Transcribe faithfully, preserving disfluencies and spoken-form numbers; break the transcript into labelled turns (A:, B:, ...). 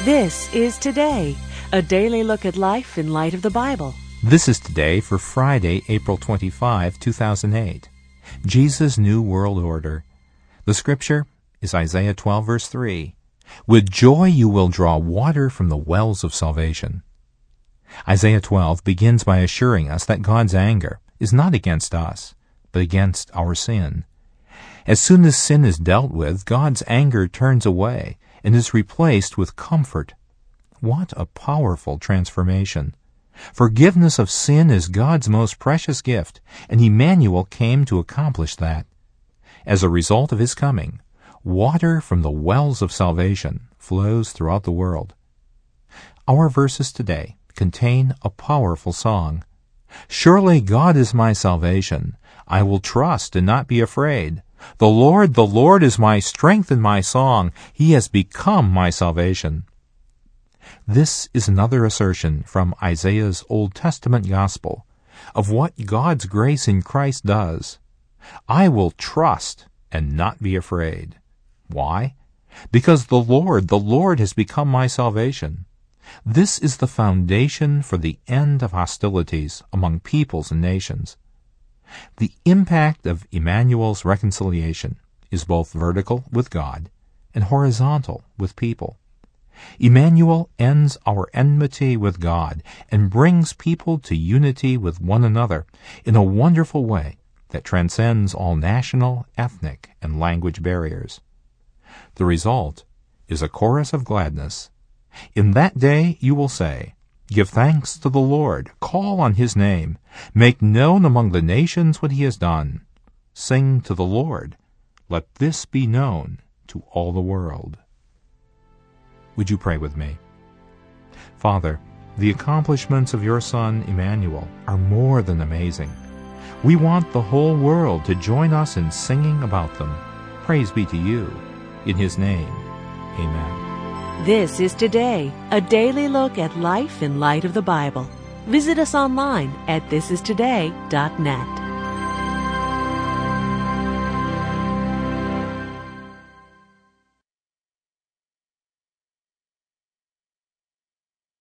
A: This is Today, a daily look at life in light of the Bible.
B: This is Today for Friday, April twenty-fifth, two thousand eight. Jesus' New World Order. The scripture is Isaiah twelve, verse three. With joy you will draw water from the wells of salvation. Isaiah twelve begins by assuring us that God's anger is not against us, but against our sin. As soon as sin is dealt with, God's anger turns away and is replaced with comfort. What a powerful transformation! Forgiveness of sin is God's most precious gift, and Emmanuel came to accomplish that. As a result of his coming, water from the wells of salvation flows throughout the world. Our verses today contain a powerful song. Surely God is my salvation. I will trust and not be afraid. The Lord, the Lord is my strength and my song. He has become my salvation. This is another assertion from Isaiah's Old Testament gospel of what God's grace in Christ does. I will trust and not be afraid. Why? Because the Lord, the Lord has become my salvation. This is the foundation for the end of hostilities among peoples and nations. The impact of Emmanuel's reconciliation is both vertical with God and horizontal with people. Emmanuel ends our enmity with God and brings people to unity with one another in a wonderful way that transcends all national, ethnic, and language barriers. The result is a chorus of gladness. In that day you will say, Give thanks to the Lord, call on his name, make known among the nations what he has done. Sing to the Lord, let this be known to all the world. Would you pray with me? Father, the accomplishments of your Son, Emmanuel, are more than amazing. We want the whole world to join us in singing about them. Praise be to you. In his name, amen.
A: This is Today, a daily look at life in light of the Bible. Visit us online at this is today dot net.